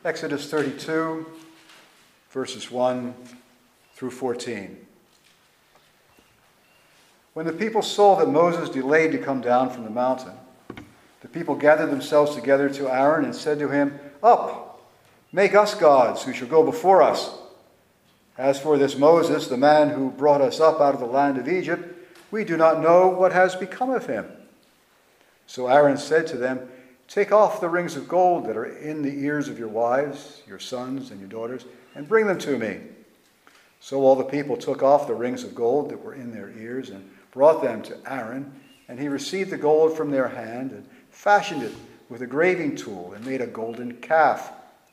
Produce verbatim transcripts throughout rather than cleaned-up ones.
Exodus thirty-two, verses one through fourteen. When the people saw that Moses delayed to come down from the mountain, the people gathered themselves together to Aaron and said to him, "Up, make us gods who shall go before us. As for this Moses, the man who brought us up out of the land of Egypt, we do not know what has become of him." So Aaron said to them, "Take off the rings of gold that are in the ears of your wives, your sons, and your daughters, and bring them to me." So all the people took off the rings of gold that were in their ears and brought them to Aaron, and he received the gold from their hand and fashioned it with a graving tool and made a golden calf.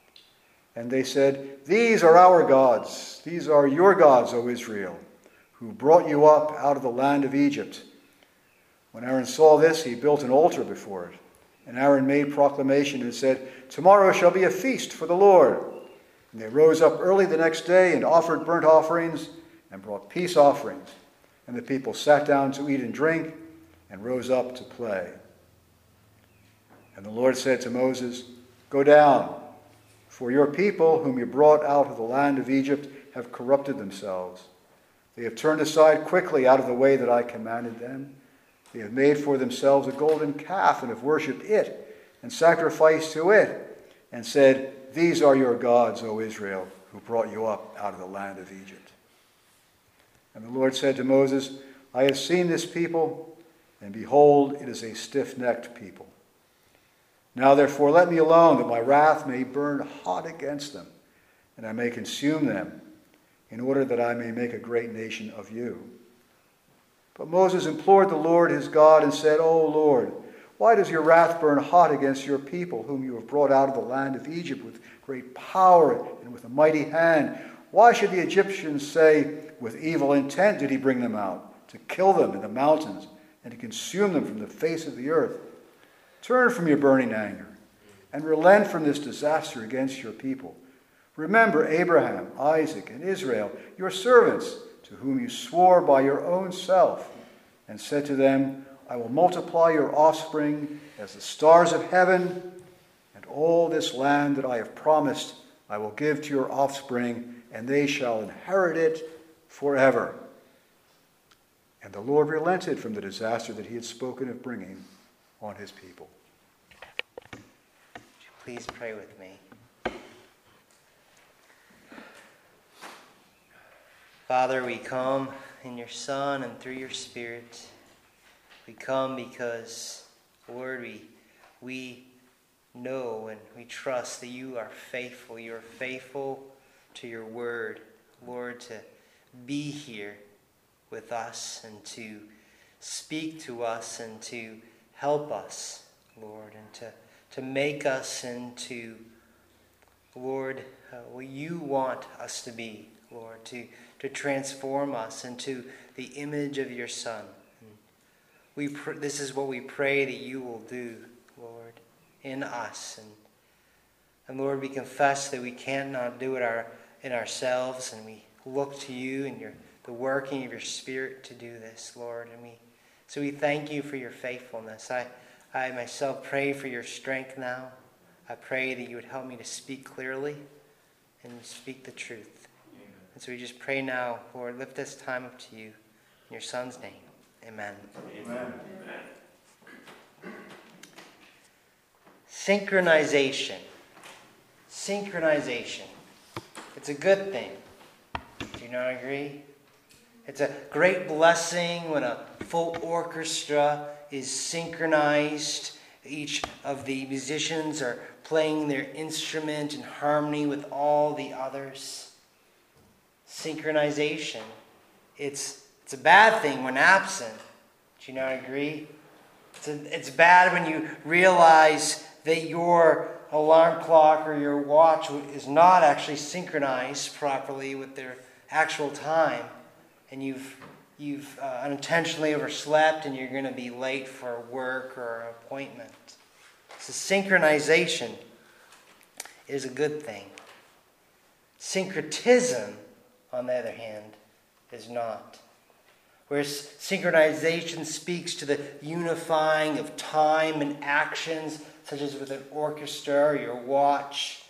And they said, "These are our gods. These are your gods, O Israel, who brought you up out of the land of Egypt." When Aaron saw this, he built an altar before it. And Aaron made proclamation and said, "Tomorrow shall be a feast for the Lord." And they rose up early the next day and offered burnt offerings and brought peace offerings. And the people sat down to eat and drink and rose up to play. And the Lord said to Moses, "Go down, for your people whom you brought out of the land of Egypt have corrupted themselves. They have turned aside quickly out of the way that I commanded them. They have made for themselves a golden calf and have worshipped it and sacrificed to it and said, 'These are your gods, O Israel, who brought you up out of the land of Egypt.'" And the Lord said to Moses, "I have seen this people, and behold, it is a stiff-necked people. Now therefore let me alone, that my wrath may burn hot against them, and I may consume them, in order that I may make a great nation of you." But Moses implored the Lord his God and said, "O Lord, why does your wrath burn hot against your people, whom you have brought out of the land of Egypt with great power and with a mighty hand? Why should the Egyptians say, 'With evil intent did he bring them out, to kill them in the mountains and to consume them from the face of the earth?' Turn from your burning anger and relent from this disaster against your people. Remember Abraham, Isaac, and Israel, your servants, to whom you swore by your own self, and said to them, 'I will multiply your offspring as the stars of heaven, and all this land that I have promised I will give to your offspring, and they shall inherit it forever.' And the Lord relented from the disaster that he had spoken of bringing on his people." Would you please pray with me? Father, we come in your Son and through your Spirit. We come because, Lord, we, we know and we trust that you are faithful. You are faithful to your word, Lord, to be here with us and to speak to us and to help us, Lord, and to, to make us into, Lord, uh, what you want us to be, Lord, to to transform us into the image of your Son. And we pr- this is what we pray that you will do, Lord, in us. And, and Lord, we confess that we cannot do it our, in ourselves, and we look to you and your, the working of your Spirit to do this, Lord. And we so we thank you for your faithfulness. I, I myself pray for your strength now. I pray that you would help me to speak clearly and speak the truth. And so we just pray now, Lord, lift this time up to you. In your Son's name, amen. Amen. Synchronization. Synchronization. It's a good thing. Do you not agree? It's a great blessing when a full orchestra is synchronized. Each of the musicians are playing their instrument in harmony with all the others. Synchronization. It's it's a bad thing when absent. Do you not agree? It's a, it's bad when you realize that your alarm clock or your watch is not actually synchronized properly with their actual time, and you've you've uh, unintentionally overslept and you're going to be late for work or an appointment. So synchronization is a good thing. Syncretism, on the other hand, is not. Whereas synchronization speaks to the unifying of time and actions, such as with an orchestra or your watch.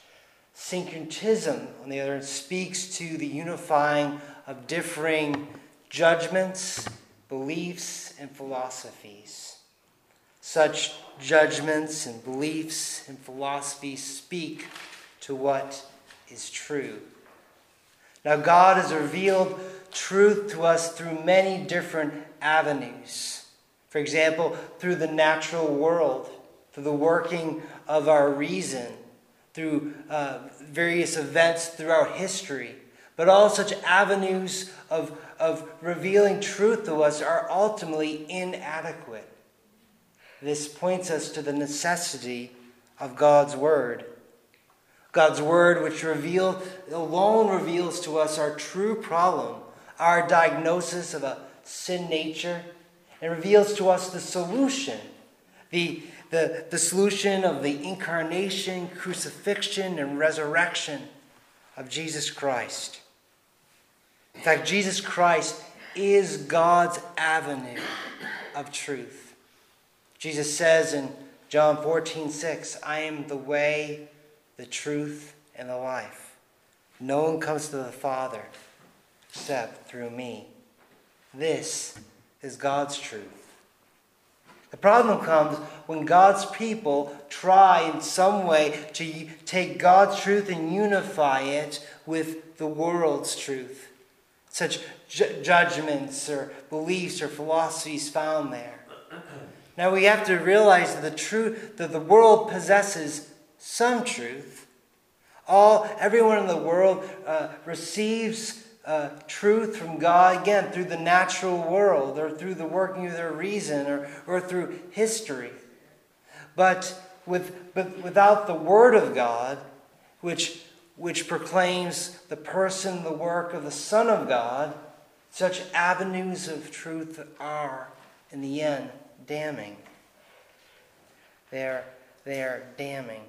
Syncretism, on the other hand, speaks to the unifying of differing judgments, beliefs, and philosophies. Such judgments and beliefs and philosophies speak to what is true. Now, God has revealed truth to us through many different avenues. For example, through the natural world, through the working of our reason, through uh, various events throughout history. But all such avenues of, of revealing truth to us are ultimately inadequate. This points us to the necessity of God's Word. God's Word, which revealed, alone reveals to us our true problem, our diagnosis of a sin nature, and reveals to us the solution, the, the, the solution of the incarnation, crucifixion, and resurrection of Jesus Christ. In fact, Jesus Christ is God's avenue of truth. Jesus says in John fourteen six, I am the way, the truth, and the life. No one comes to the Father except through me. This is God's truth. The problem comes when God's people try in some way to take God's truth and unify it with the world's truth. Such ju- judgments or beliefs or philosophies found there. Now we have to realize that the truth that the world possesses some truth. All everyone in the world uh, receives uh, truth from God, again, through the natural world or through the working of their reason or, or through history. But with but without the Word of God, which which proclaims the person, the work of the Son of God, such avenues of truth are, in the end, damning. They are, they are damning.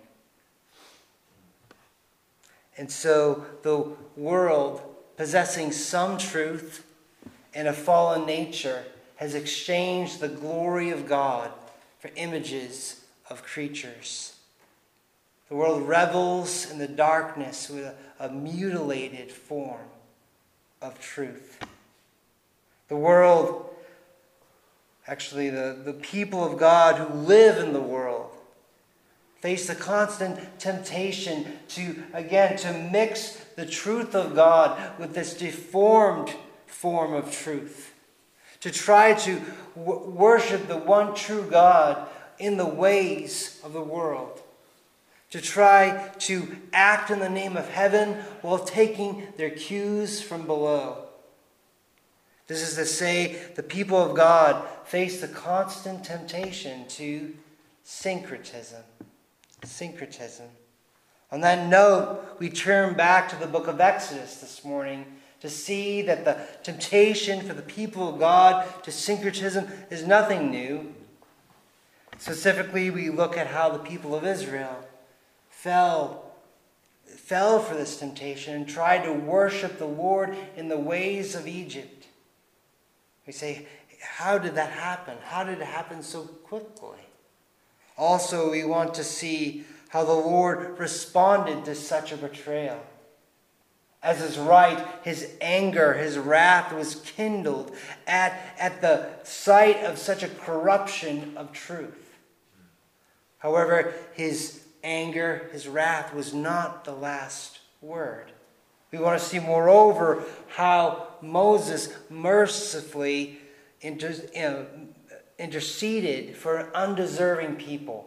And so the world, possessing some truth and a fallen nature, has exchanged the glory of God for images of creatures. The world revels in the darkness with a, a mutilated form of truth. The world, actually the, the people of God who live in the world, face the constant temptation to, again, to mix the truth of God with this deformed form of truth. To try to w- worship the one true God in the ways of the world. To try to act in the name of heaven while taking their cues from below. This is to say, the people of God face the constant temptation to syncretism. Syncretism. On that note, we turn back to the book of Exodus this morning to see that the temptation for the people of God to syncretism is nothing new. Specifically, we look at how the people of Israel fell, fell for this temptation and tried to worship the Lord in the ways of Egypt. We say, how did that happen? How did it happen so quickly? Also, we want to see how the Lord responded to such a betrayal. As is right, his anger, his wrath was kindled at, at the sight of such a corruption of truth. However, his anger, his wrath was not the last word. We want to see, moreover, how Moses mercifully inter, you know, interceded for an undeserving people.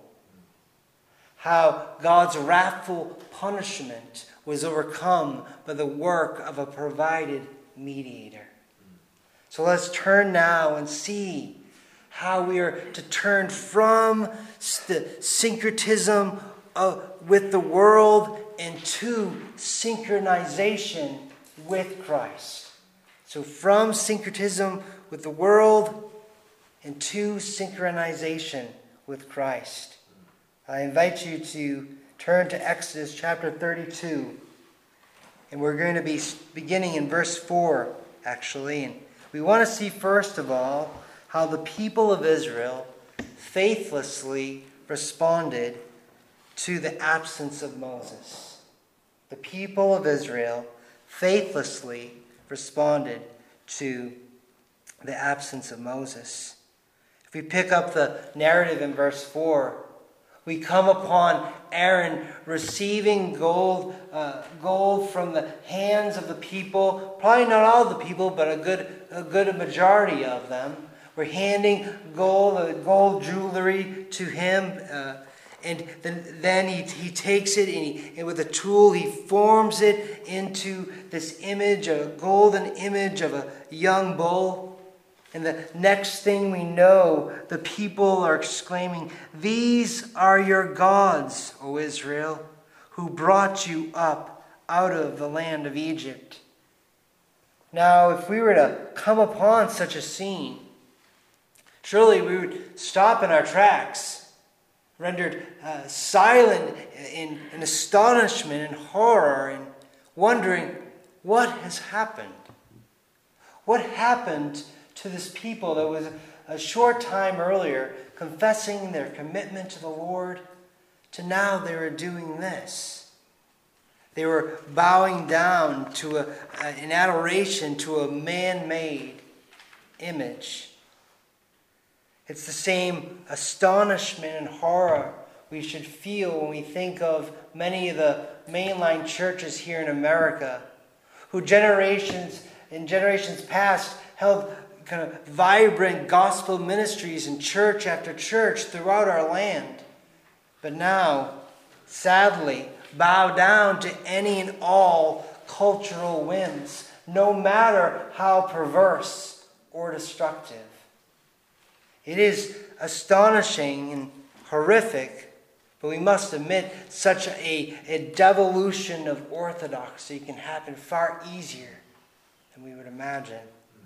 How God's wrathful punishment was overcome by the work of a provided mediator. So let's turn now and see how we are to turn from the syncretism of, with the world into synchronization with Christ. So from syncretism with the world into synchronization with Christ. I invite you to turn to Exodus chapter thirty-two. And we're going to be beginning in verse four, actually. And we want to see, first of all, how the people of Israel faithlessly responded to the absence of Moses. the people of Israel faithlessly responded to the absence of Moses. If we pick up the narrative in verse four, we come upon Aaron receiving gold, uh, gold from the hands of the people. Probably not all of the people, but a good, a good majority of them. We're handing gold, uh, gold jewelry to him, uh, and then, then he, he takes it and, he, and with a tool he forms it into this image, a golden image of a young bull. And the next thing we know, the people are exclaiming, "These are your gods, O Israel, who brought you up out of the land of Egypt." Now, if we were to come upon such a scene, surely we would stop in our tracks, rendered uh, silent in, in astonishment and horror, and wondering, what has happened? What happened to this people that was a short time earlier confessing their commitment to the Lord, to now they were doing this? They were bowing down to a, a, in adoration to a man-made image. It's the same astonishment and horror we should feel when we think of many of the mainline churches here in America, who generations in generations past held kind of vibrant gospel ministries in church after church throughout our land, but now, sadly, bow down to any and all cultural whims, no matter how perverse or destructive. It is astonishing and horrific, but we must admit such a, a devolution of orthodoxy can happen far easier than we would imagine.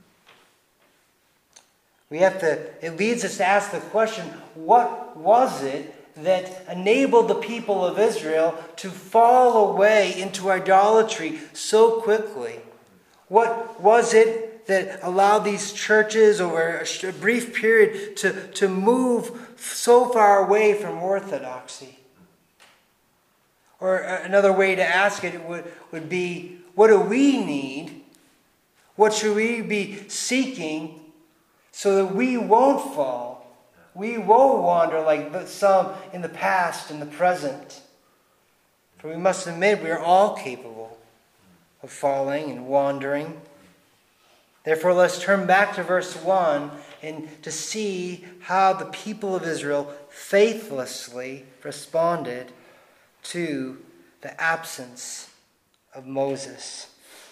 We have to, it leads us to ask the question, what was it that enabled the people of Israel to fall away into idolatry so quickly? What was it that allowed these churches over a brief period to, to move so far away from orthodoxy? Or another way to ask it would, would be, what do we need? What should we be seeking so that we won't fall? We won't wander like some in the past and the present. For we must admit we are all capable of falling and wandering. Therefore, let's turn back to verse one and to see how the people of Israel faithlessly responded to the absence of Moses.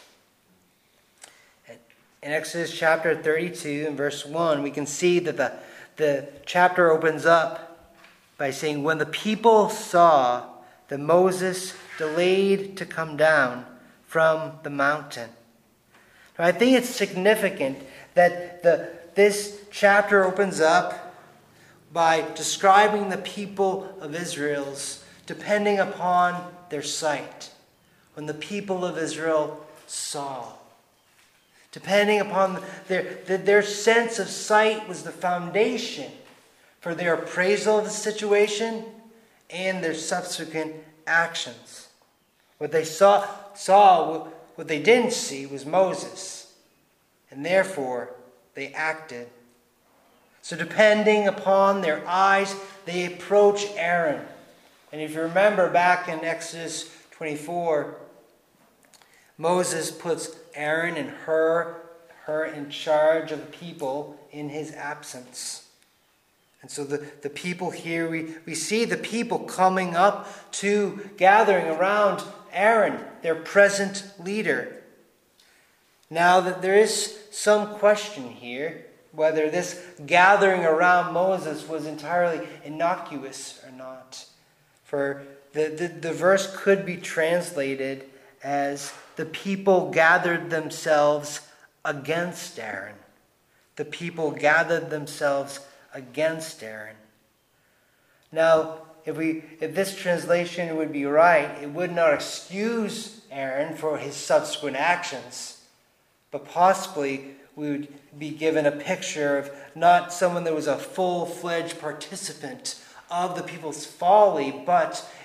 In Exodus chapter thirty-two and verse one, we can see that the, the chapter opens up by saying, "When the people saw that Moses delayed to come down from the mountain." Now, I think it's significant that the this chapter opens up by describing the people of Israel's depending upon their sight. When the people of Israel saw. Depending upon their, their sense of sight was the foundation for their appraisal of the situation and their subsequent actions. What they saw, saw, what they didn't see was Moses, and therefore they acted. So depending upon their eyes, they approach Aaron. And if you remember back in Exodus twenty-four, Moses puts Aaron and her, her in charge of the people in his absence. And so the, the people here, we, we see the people coming up to gathering around Aaron, their present leader. Now that there is some question here, whether this gathering around Moses was entirely innocuous or not. For the, the, the verse could be translated as the people gathered themselves against Aaron. The people gathered themselves against Aaron. Now, if we if this translation would be right, it would not excuse Aaron for his subsequent actions, but possibly we would be given a picture of not someone that was a full-fledged participant of the people's folly, but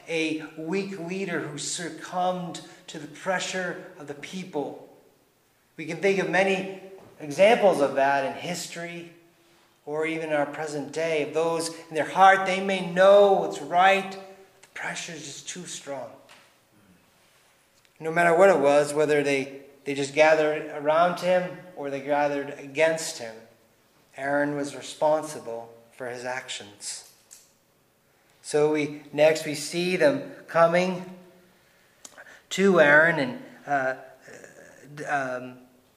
a weak leader who succumbed to the pressure of the people. We can think of many examples of that in history or even in our present day. Of those in their heart, they may know what's right. The pressure is just too strong. No matter what it was, whether they, they just gathered around him or they gathered against him, Aaron was responsible for his actions. So we next we see them coming to Aaron, and uh, um,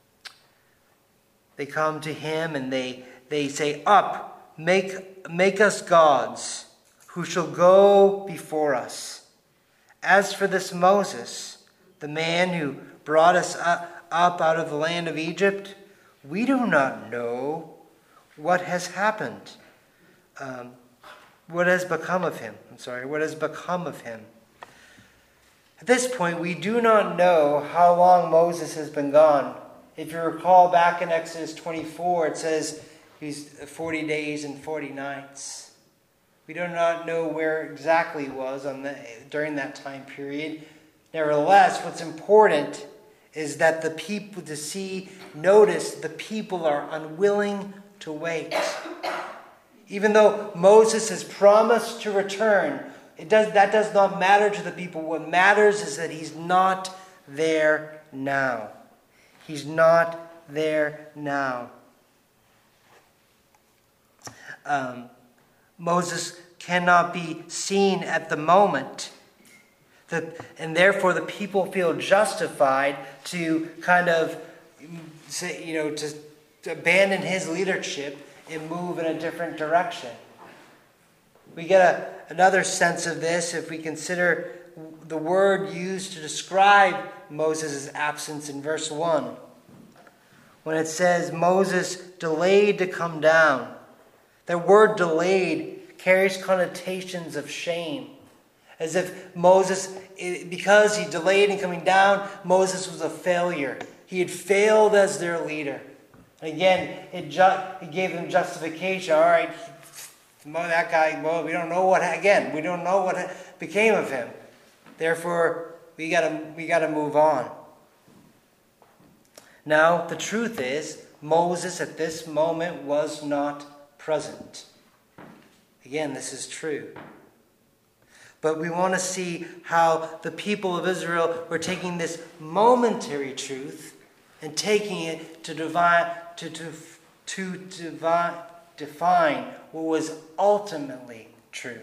they come to him and they they say, "Up, make make us gods, who shall go before us. As for this Moses, the man who brought us up, up out of the land of Egypt, we do not know what has happened. Um, what has become of him? I'm sorry, what has become of him?" At this point, we do not know how long Moses has been gone. If you recall back in Exodus twenty-four, it says he's forty days and forty nights. We do not know where exactly he was on the, during that time period. Nevertheless, what's important is that the people to see, notice the people are unwilling to wait. Even though Moses has promised to return, it does, that does not matter to the people. What matters is that he's not there now. He's not there now. Um, Moses cannot be seen at the moment. The, and therefore the people feel justified to kind of say, you know, to, to abandon his leadership and move in a different direction. We get a, another sense of this if we consider the word used to describe Moses' absence in verse one. When it says Moses delayed to come down, the word delayed carries connotations of shame. As if Moses, because he delayed in coming down, Moses was a failure. He had failed as their leader. Again, it, ju- it gave them justification. All right, that guy, well, we don't know what, again, we don't know what became of him. Therefore, we gotta, we gotta move on. Now, the truth is, Moses at this moment was not present. Again, this is true. But we want to see how the people of Israel were taking this momentary truth and taking it to divine, to, to, to divine, define what was ultimately true.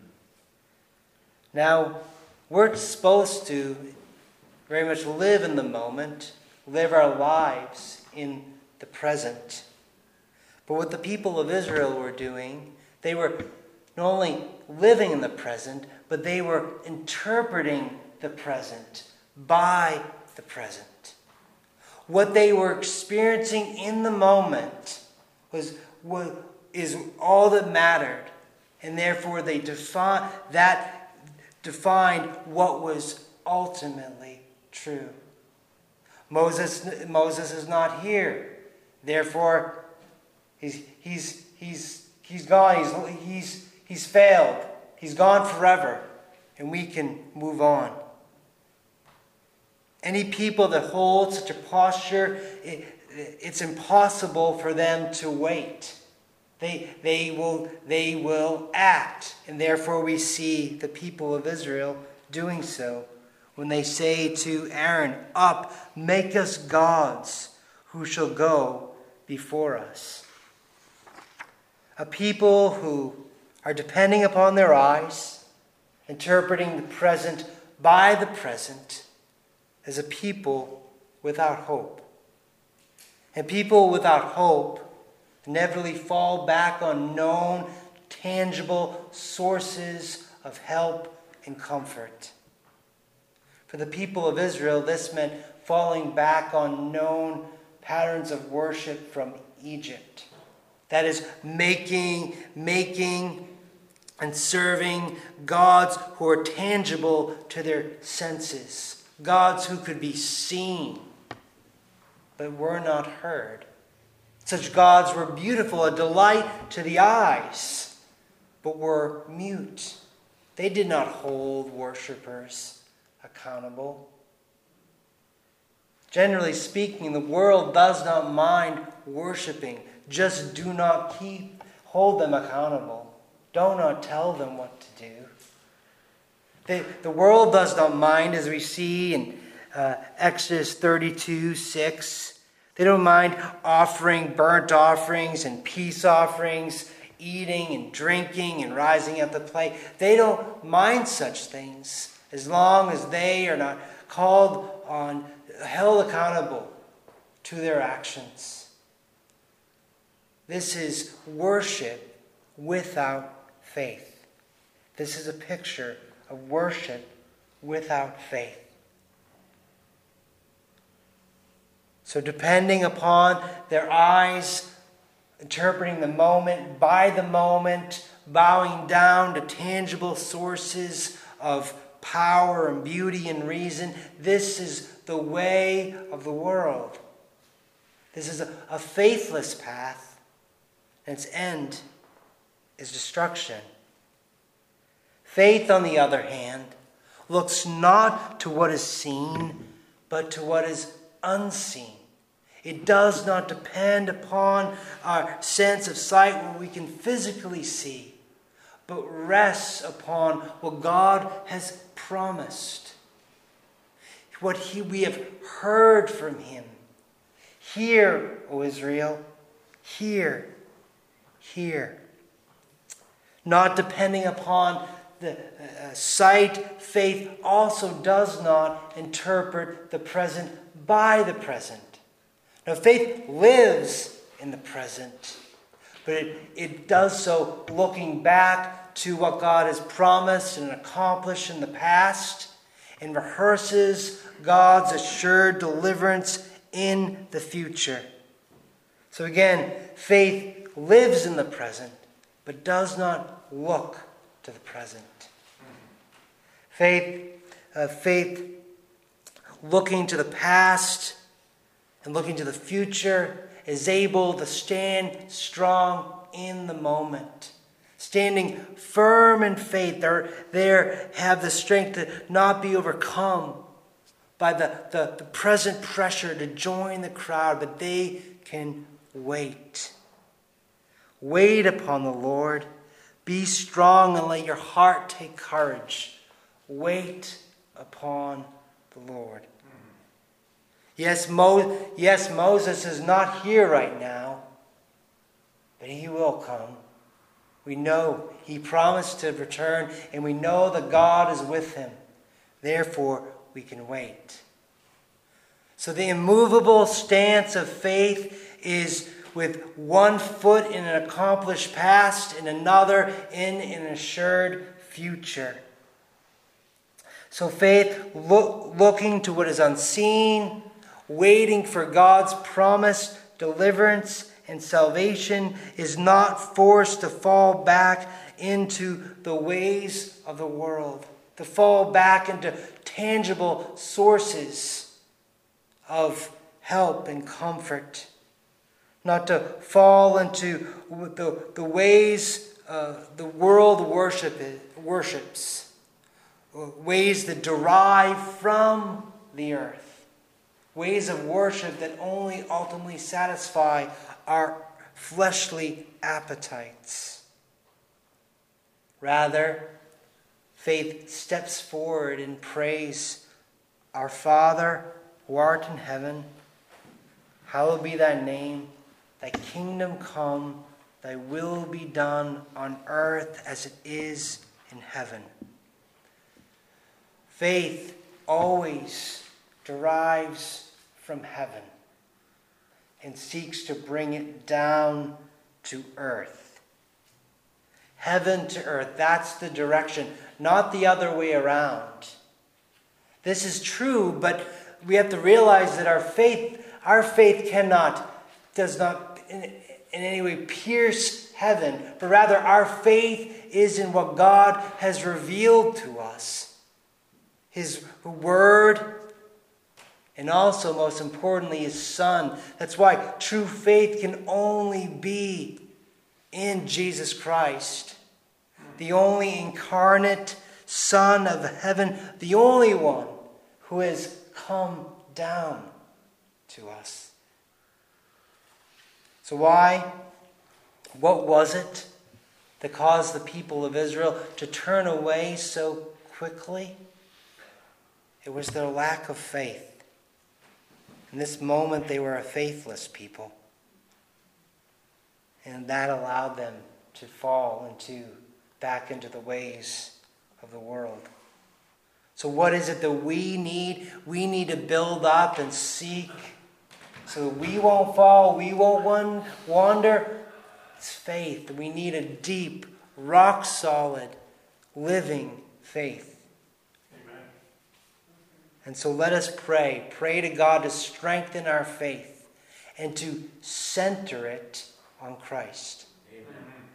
Now, we're supposed to very much live in the moment, live our lives in the present. But what the people of Israel were doing, they were not only living in the present, but they were interpreting the present by the present. What they were experiencing in the moment was, was is all that mattered, and therefore they defined that defined what was ultimately true. Moses Moses is not here, therefore he's he's he's he's gone. He's he's he's failed. He's gone forever, and we can move on. Any people that hold such a posture, it, it's impossible for them to wait. They, they, will, they will act, and therefore we see the people of Israel doing so when they say to Aaron, "Up, make us gods who shall go before us." A people who are depending upon their eyes, interpreting the present by the present, as a people without hope. And people without hope inevitably fall back on known, tangible sources of help and comfort. For the people of Israel, this meant falling back on known patterns of worship from Egypt. That is, making, making, and serving gods who are tangible to their senses. Gods who could be seen, but were not heard. Such gods were beautiful, a delight to the eyes, but were mute. they did not hold worshipers accountable. Generally speaking, the world does not mind worshiping. Just do not keep, hold them accountable. Do not tell them what to do. They, the world does not mind, as we see in uh, Exodus thirty-two, six. They don't mind offering burnt offerings and peace offerings, eating and drinking and rising at the plate. They don't mind such things as long as they are not called on, held accountable to their actions. This is worship without faith. This is a picture of worship without faith. So depending upon their eyes, interpreting the moment by the moment, bowing down to tangible sources of power and beauty and reason, this is the way of the world. This is a, a faithless path, and its end is destruction. Faith, on the other hand, looks not to what is seen, but to what is unseen. It does not depend upon our sense of sight, what we can physically see, but rests upon what God has promised, what he, we have heard from him. Hear, O Israel, hear, hear. Not depending upon the uh, sight, faith also does not interpret the present by the present. Now, faith lives in the present, but it, it does so looking back to what God has promised and accomplished in the past, and rehearses God's assured deliverance in the future. So again, faith lives in the present, but does not look to the present. Faith, uh, faith looking to the past and looking to the future is able to stand strong in the moment. Standing firm in faith, they there have the strength to not be overcome by the, the, the present pressure to join the crowd, but they can wait. Wait upon the Lord. Be strong and let your heart take courage. Wait upon the Lord. Yes, Mo- yes, Moses is not here right now, but he will come. We know he promised to return, and we know that God is with him. Therefore, we can wait. So the immovable stance of faith is with one foot in an accomplished past and another in an assured future. So faith look, looking to what is unseen, waiting for God's promised deliverance and salvation, is not forced to fall back into the ways of the world, to fall back into tangible sources of help and comfort, not to fall into the, the ways uh, the world worship worships, ways that derive from the earth, ways of worship that only ultimately satisfy our fleshly appetites. Rather, faith steps forward and prays, Our Father, who art in heaven, hallowed be thy name. Thy kingdom come, thy will be done on earth as it is in heaven. Faith always derives from heaven and seeks to bring it down to earth. Heaven to earth, that's the direction, not the other way around. This is true, but we have to realize that our faith, our faith cannot, does not in, in any way pierce heaven, but rather our faith is in what God has revealed to us. His word, and also, most importantly, his Son. That's why true faith can only be in Jesus Christ, the only incarnate Son of heaven, the only one who has come down to us. So why? What was it that caused the people of Israel to turn away so quickly? It was their lack of faith. In this moment, they were a faithless people. And that allowed them to fall into back into the ways of the world. So what is it that we need? We need to build up and seek so that we won't fall, we won't wander. It's faith. We need a deep, rock-solid, living faith. Amen. And so let us pray. Pray to God to strengthen our faith and to center it on Christ. Amen.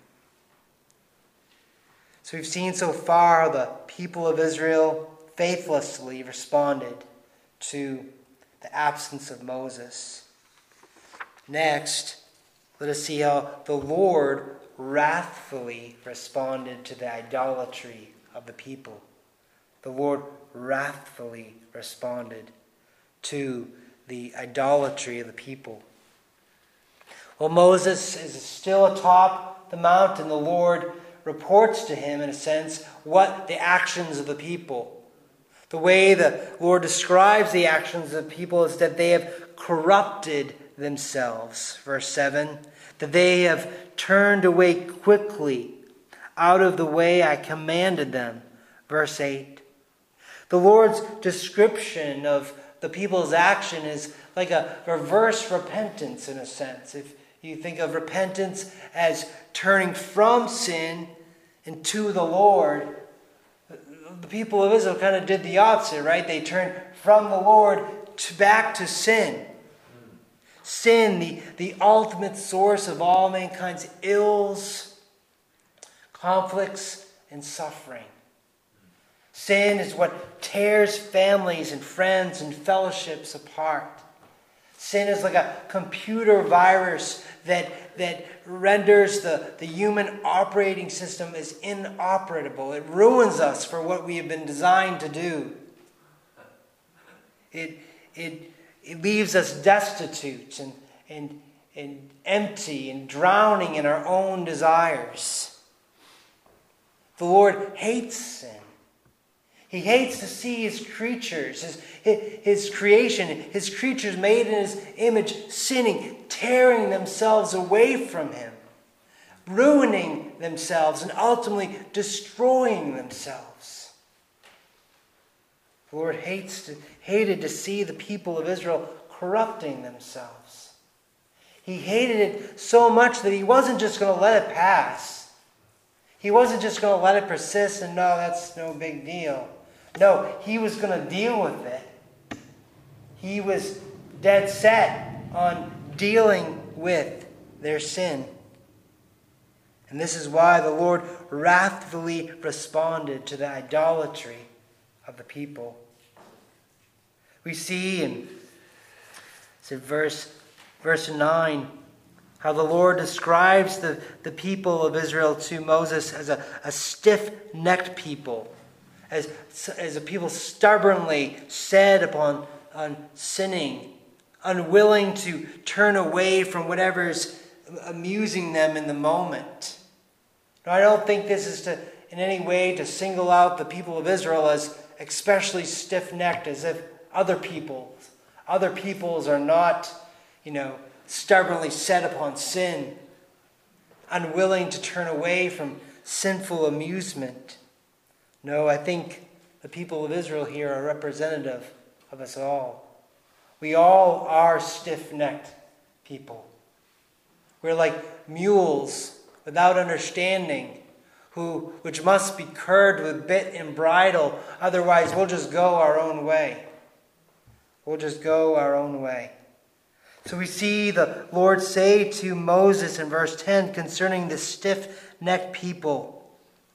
So we've seen so far the people of Israel faithlessly responded to the absence of Moses. Next, let us see how the Lord wrathfully responded to the idolatry of the people. The Lord wrathfully responded to the idolatry of the people. While Moses is still atop the mountain, the Lord reports to him, in a sense, what the actions of the people. The way the Lord describes the actions of the people is that they have corrupted themselves. Verse seven, that they have turned away quickly out of the way I commanded them. Verse eight. The Lord's description of the people's action is like a reverse repentance in a sense. If you think of repentance as turning from sin and to the Lord, the people of Israel kind of did the opposite, right? They turned from the Lord to back to sin. Sin, the, the ultimate source of all mankind's ills, conflicts, and suffering. Sin is what tears families and friends and fellowships apart. Sin is like a computer virus that, that renders the, the human operating system as inoperable. It ruins us for what we have been designed to do. It, it, it leaves us destitute and, and, and empty and drowning in our own desires. The Lord hates sin. He hates to see his creatures, his, his creation, his creatures made in his image, sinning, tearing themselves away from him, ruining themselves, and ultimately destroying themselves. The Lord hates to, hated to see the people of Israel corrupting themselves. He hated it so much that he wasn't just going to let it pass. He wasn't just going to let it persist and no, that's no big deal. No, he was going to deal with it. He was dead set on dealing with their sin. And this is why the Lord wrathfully responded to the idolatry of the people. We see in it's in verse, verse nine how the Lord describes the, the people of Israel to Moses as a, a stiff-necked people. As, as a people stubbornly set upon on sinning, unwilling to turn away from whatever is amusing them in the moment. Now, I don't think this is to in any way to single out the people of Israel as especially stiff-necked, as if other peoples, other peoples are not, you know, stubbornly set upon sin, unwilling to turn away from sinful amusement. No, I think the people of Israel here are representative of us all. We all are stiff-necked people. We're like mules without understanding, who which must be curbed with bit and bridle, otherwise we'll just go our own way. We'll just go our own way. So we see the Lord say to Moses in verse ten concerning the stiff-necked people,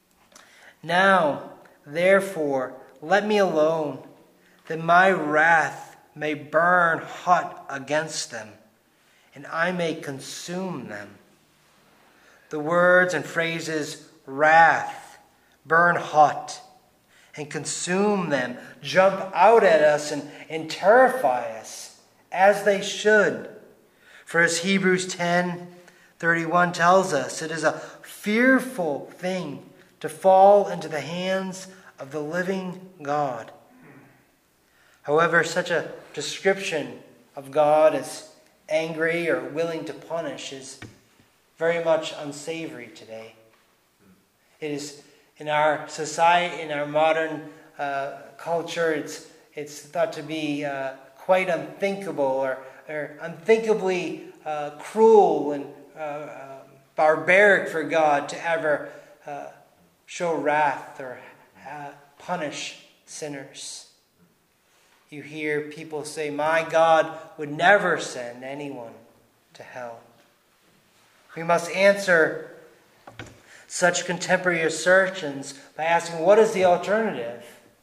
"Now, therefore, let me alone, that my wrath may burn hot against them, and I may consume them." The words and phrases wrath, burn hot, and consume them, jump out at us and, and terrify us, as they should. For as Hebrews ten thirty-one tells us, it is a fearful thing to fall into the hands of the living God. However, such a description of God as angry or willing to punish is very much unsavory today. It is in our society, in our modern uh, culture, it's it's thought to be uh, quite unthinkable or, or unthinkably uh, cruel and uh, uh, barbaric for God to ever uh, show wrath or uh, punish sinners. You hear people say, "My God would never send anyone to hell." We must answer such contemporary assertions by asking, what is the alternative?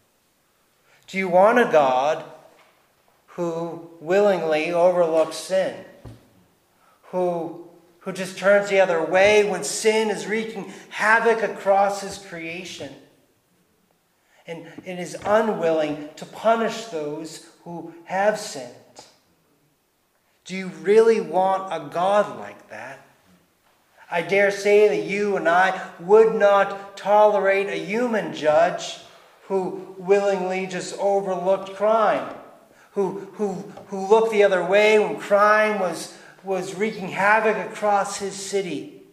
Do you want a God who willingly overlooks sin? Who, who just turns the other way when sin is wreaking havoc across his creation? And, and is unwilling to punish those who have sinned? Do you really want a God like that? I dare say that you and I would not tolerate a human judge who willingly just overlooked crime, who, who, who looked the other way when crime was, was wreaking havoc across his city,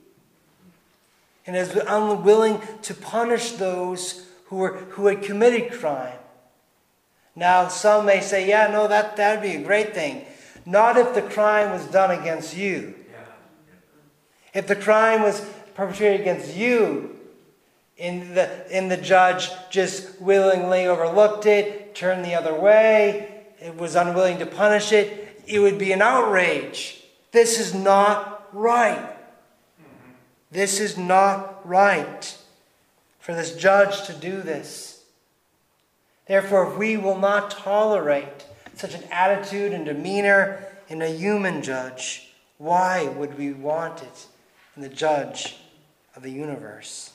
and is unwilling to punish those who were who had committed crime. Now, some may say, yeah, no, that that would be a great thing. Not if the crime was done against you. If the crime was perpetrated against you, and the, and the judge just willingly overlooked it, turned the other way, it was unwilling to punish it, it would be an outrage. This is not right. This is not right for this judge to do this. Therefore, if we will not tolerate such an attitude and demeanor in a human judge, why would we want it in the judge of the universe?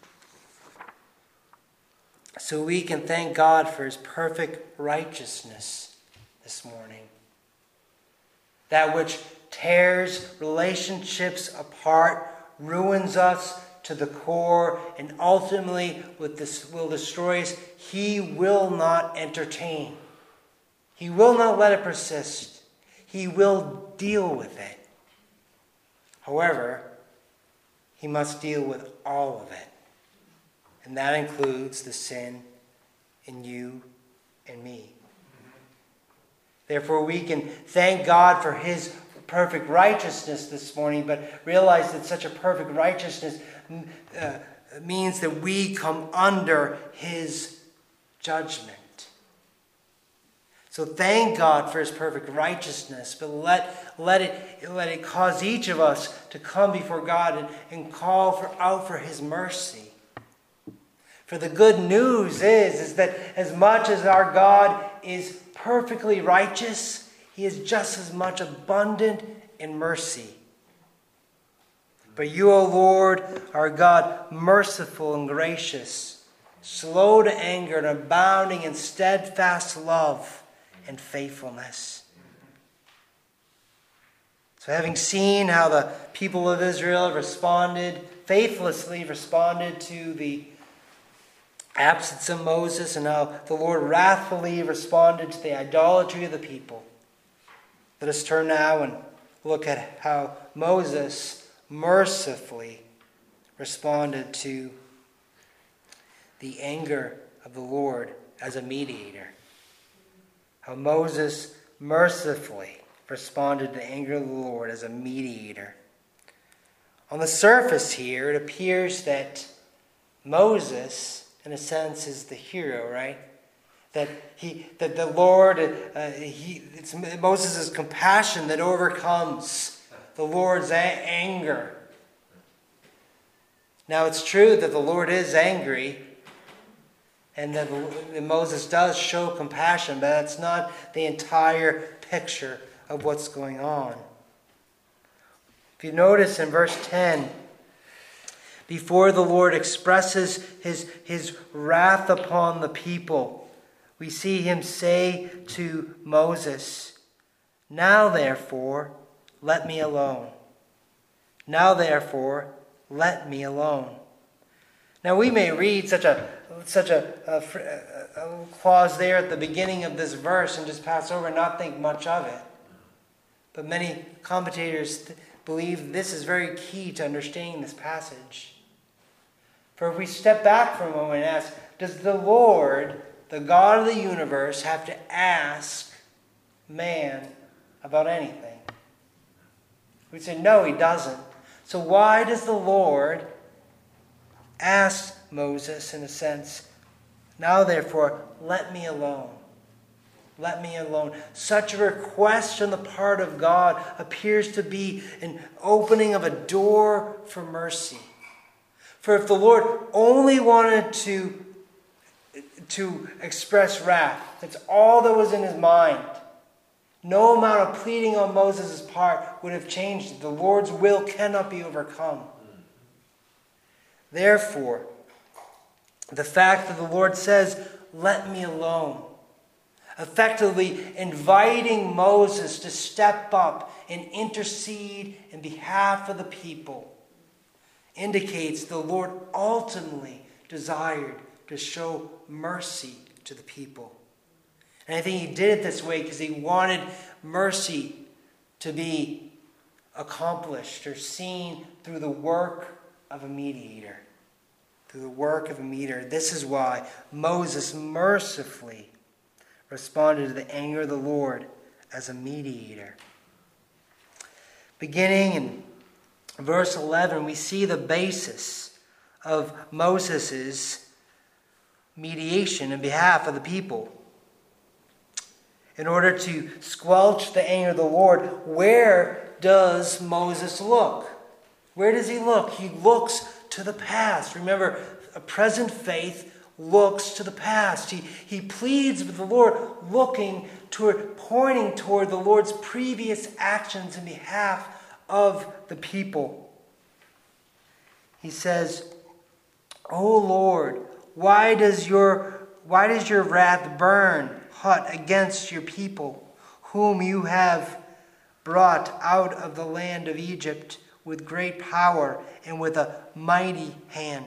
So we can thank God for his perfect righteousness this morning. That which tears relationships apart, ruins us to the core, and ultimately will destroy us, he will not entertain. He will not let it persist. He will deal with it. However, he must deal with all of it. And that includes the sin in you and me. Therefore, we can thank God for his perfect righteousness this morning, but realize that such a perfect righteousness uh, means that we come under his judgment. So thank God for his perfect righteousness, but let, let, it, let it cause each of us to come before God and, and call for, out for his mercy. For the good news is, is that as much as our God is perfectly righteous, he is just as much abundant in mercy. But you, O Lord, are God, merciful and gracious, slow to anger and abounding in steadfast love and faithfulness. So having seen how the people of Israel responded, faithlessly responded to the absence of Moses, and how the Lord wrathfully responded to the idolatry of the people, let us turn now and look at how Moses mercifully responded to the anger of the Lord as a mediator. How Moses mercifully responded to the anger of the Lord as a mediator. On the surface here, it appears that Moses, in a sense, is the hero, right? That he, that the Lord, uh, he, it's Moses' compassion that overcomes the Lord's a- anger. Now, it's true that the Lord is angry, and that Moses does show compassion, but that's not the entire picture of what's going on. If you notice in verse ten, Before the Lord expresses his, his wrath upon the people, we see him say to Moses, "Now therefore, let me alone. Now therefore, let me alone." Now we may read such a such a, a, a clause there at the beginning of this verse and just pass over and not think much of it. But many commentators th- believe this is very key to understanding this passage. For if we step back for a moment and ask, does the Lord, the God of the universe, have to ask man about anything? We'd say, no, he doesn't. So why does the Lord ask Moses, in a sense, "Now therefore, let me alone. Let me alone"? Such a request on the part of God appears to be an opening of a door for mercy. For if the Lord only wanted to, to express wrath, that's all that was in his mind, no amount of pleading on Moses' part would have changed it. The Lord's will cannot be overcome. Therefore, the fact that the Lord says, "Let me alone," effectively inviting Moses to step up and intercede in behalf of the people, indicates the Lord ultimately desired to show mercy to the people. And I think he did it this way because he wanted mercy to be accomplished or seen through the work of a mediator. Through the work of a mediator. This is why Moses mercifully responded to the anger of the Lord as a mediator. Beginning in verse eleven, we see the basis of Moses' mediation in behalf of the people. In order to squelch the anger of the Lord, where does Moses look? Where does he look? He looks to the past. Remember, a present faith looks to the past. He, he pleads with the Lord, looking toward, pointing toward the Lord's previous actions in behalf of the people. He says, "O Lord, why does your why does your wrath burn hot against your people, whom you have brought out of the land of Egypt with great power and with a mighty hand?"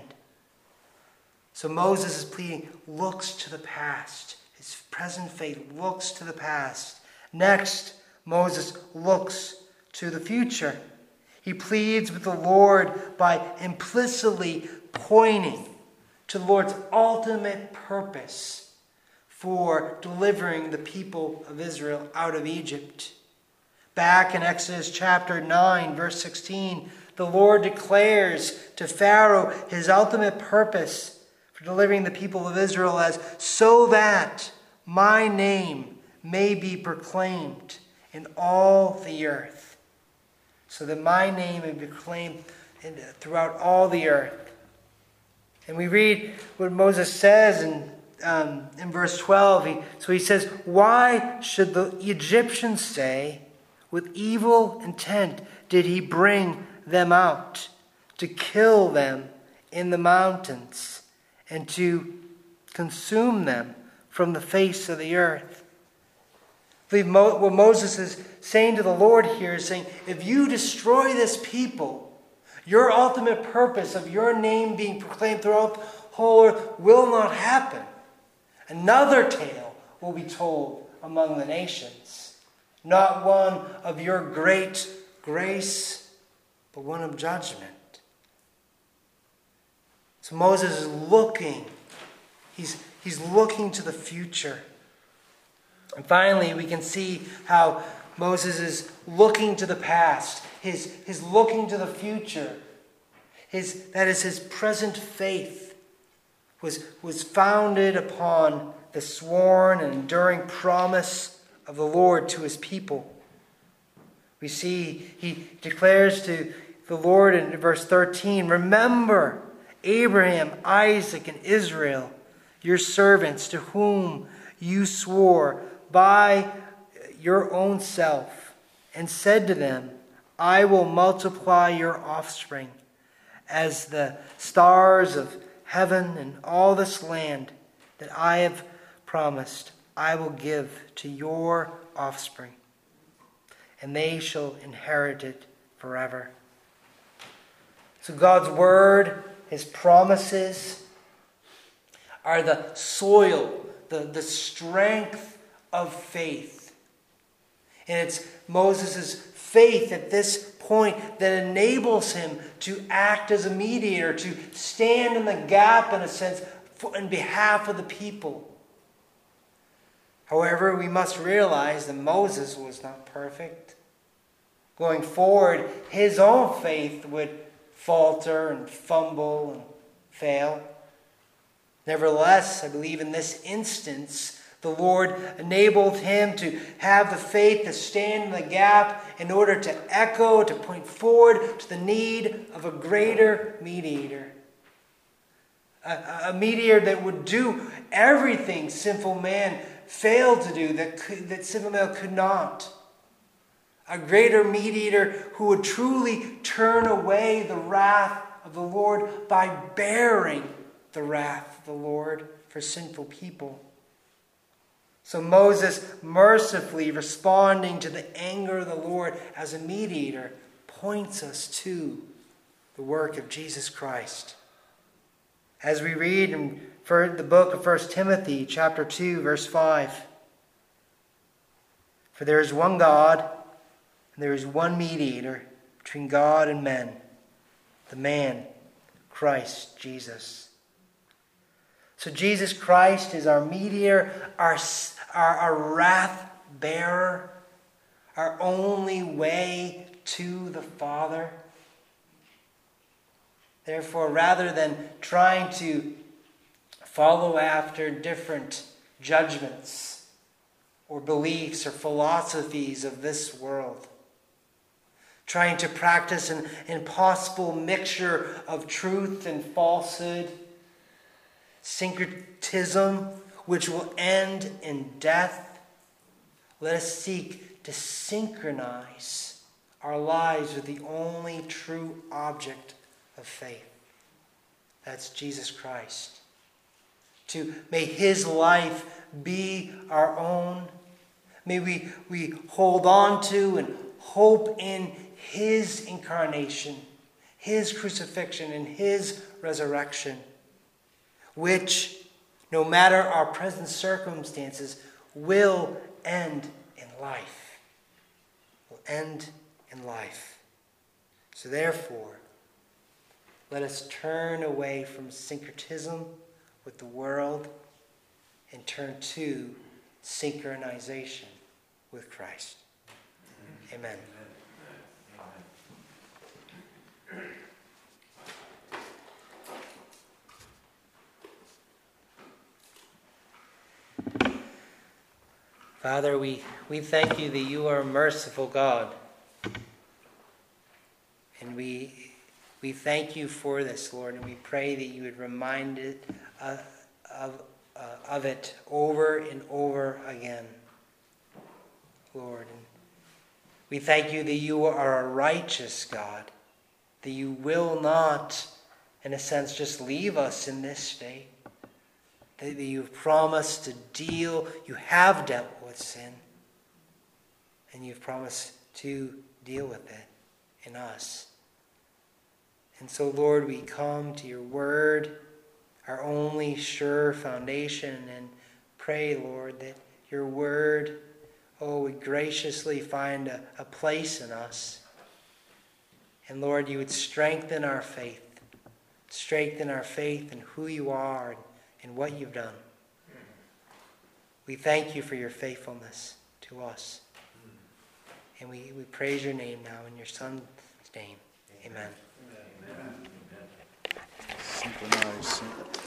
So Moses is pleading, looks to the past. His present faith looks to the past. Next, Moses looks to the future. He pleads with the Lord by implicitly pointing to the Lord's ultimate purpose for delivering the people of Israel out of Egypt. Back in Exodus chapter nine, verse sixteen, the Lord declares to Pharaoh his ultimate purpose for delivering the people of Israel as, "so that my name may be proclaimed in all the earth." So that my name may be proclaimed throughout all the earth. And we read what Moses says in, um, in verse twelve. He, so he says, "Why should the Egyptians say, 'With evil intent did he bring them out, to kill them in the mountains, and to consume them from the face of the earth?'" I believe Mo- what Moses is saying to the Lord here is saying, if you destroy this people, your ultimate purpose of your name being proclaimed throughout the whole earth will not happen. Another tale will be told among the nations. Not one of your great grace, but one of judgment. So Moses is looking. He's, he's looking to the future. And finally, we can see how Moses is looking to the past. His, his looking to the future. His, that is, his present faith was, was founded upon the sworn and enduring promise of the Lord to his people. We see he declares to the Lord in verse thirteen, "Remember Abraham, Isaac, and Israel, your servants, to whom you swore by your own self, and said to them, 'I will multiply your offspring as the stars of heaven, and all this land that I have promised, I will give to your offspring, and they shall inherit it forever. So God's word, his promises, are the soil, the, the strength of faith. And it's Moses' faith at this point that enables him to act as a mediator, to stand in the gap, in a sense, for, in behalf of the people. However, we must realize that Moses was not perfect. Going forward, his own faith would falter and fumble and fail. Nevertheless, I believe in this instance, the Lord enabled him to have the faith to stand in the gap in order to echo, to point forward to the need of a greater mediator. A, a mediator that would do everything sinful man failed to do, that, could, that sinful man could not. A greater mediator who would truly turn away the wrath of the Lord by bearing the wrath of the Lord for sinful people. So Moses, mercifully responding to the anger of the Lord as a mediator, points us to the work of Jesus Christ. As we read in the book of First Timothy, chapter two, verse five, "For there is one God, and there is one mediator between God and men, the man, Christ Jesus." So Jesus Christ is our mediator, our, our, our wrath bearer, our only way to the Father. Therefore, rather than trying to follow after different judgments or beliefs or philosophies of this world, trying to practice an impossible mixture of truth and falsehood, syncretism which will end in death, let us seek to synchronize our lives with the only true object of faith. That's Jesus Christ. To may his life be our own. May we, we hold on to and hope in his incarnation, his crucifixion, and his resurrection, which, no matter our present circumstances, will end in life. Will end in life. So therefore, let us turn away from syncretism with the world and turn to synchronization with Christ. Amen. Father, we, we thank you that you are a merciful God. And we, we thank you for this, Lord, and we pray that you would remind it uh, of, uh, of it over and over again, Lord. And we thank you that you are a righteous God, that you will not, in a sense, just leave us in this state, that you've promised to deal, you have dealt with sin, and you've promised to deal with it in us. And so, Lord, we come to your word, our only sure foundation, and pray, Lord, that your word, oh, would graciously find a, a place in us. And Lord, you would strengthen our faith, strengthen our faith in who you are and, and what you've done. We thank you for your faithfulness to us. And we, we praise your name now in your Son's name. Amen. Synchronize.